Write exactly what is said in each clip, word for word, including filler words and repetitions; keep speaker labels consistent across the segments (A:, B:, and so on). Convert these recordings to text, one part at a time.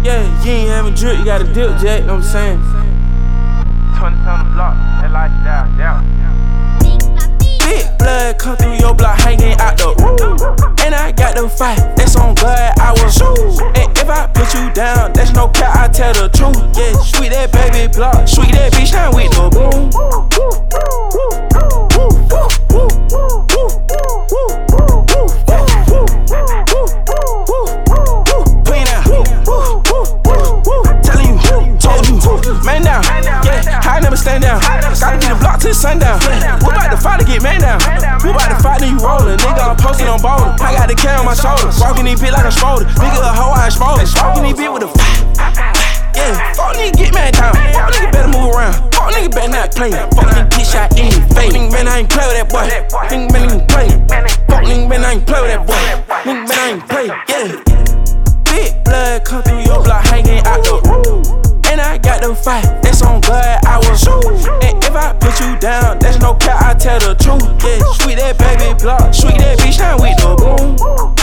A: Yeah, you ain't having drip, you gotta dip, Jack, you know what I'm saying?
B: twenty on the block, that lifestyle, down.
A: Big blood come through your block, hanging out the roof. And I got the fight, that's on God, I will shoot. And if I put you down, that's no cap, I tell the truth. Yeah, sweet that baby block, sweet that bitch, shine with the boom. Clean out, telling you, told you, man down. Yeah, I never stand down. Gotta be the block till sundown. We about to fight to get man down. We about to fight and you rollin'. Nigga, I'm posting on bowling. I got the can on my shoulders. Walking these bitch like I'm Schroeder. Nigga, a hoe, I exploded. Walking these bitch with a yeah, fuck nigga, get man down. Fuck nigga better move around. Fuck nigga better not play. Fuck nigga get shot in your face. Nigga, man, I ain't play with that boy. Nigga, man, I ain't play. Fuck nigga, man, I ain't play with that boy. Nigga, man, I ain't play. Yeah. Big blood come through your block, hanging out the roof. And I got the fight, that's on God, I will shoot. And if I put you down, that's no cap, I tell the truth. Yeah, sweet that baby block, sweet that bitch, shine with the boom.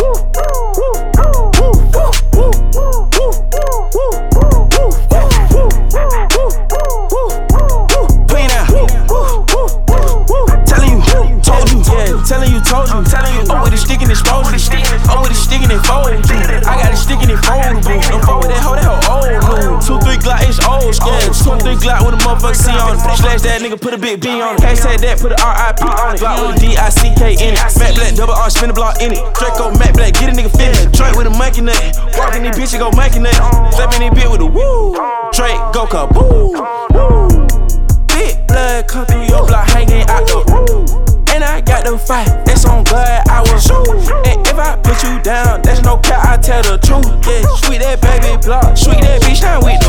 A: Clean out, telling you, told you, yeah, telling you, told you, telling you. Oh, with a stick and exposure, oh, with a stick and it fold. I got a stick and it fold, don't fuck with that hoe, that hoe old. Two, three Glock, it's old, yeah. Two, three Glock with a motherfucker C on it. Slash that nigga, put a big B on it. Hashtag that, put a R I P on it. Glock with a D I C K in it. Matt Black, double R, spin the block in it. Draco, Matt Black, get a nigga finished. Drake with a monkey nut. Walking these bitches, go monkey nut. Slapping these bitch with a woo. Drake, go kaboom. Big blood come through your block, hanging out the roof. And I got the fight, that's on God, I will shoot. And if I put you down, that's no cap, I tell the truth. Yeah, sweet that baby block, sweet that bitch, shine with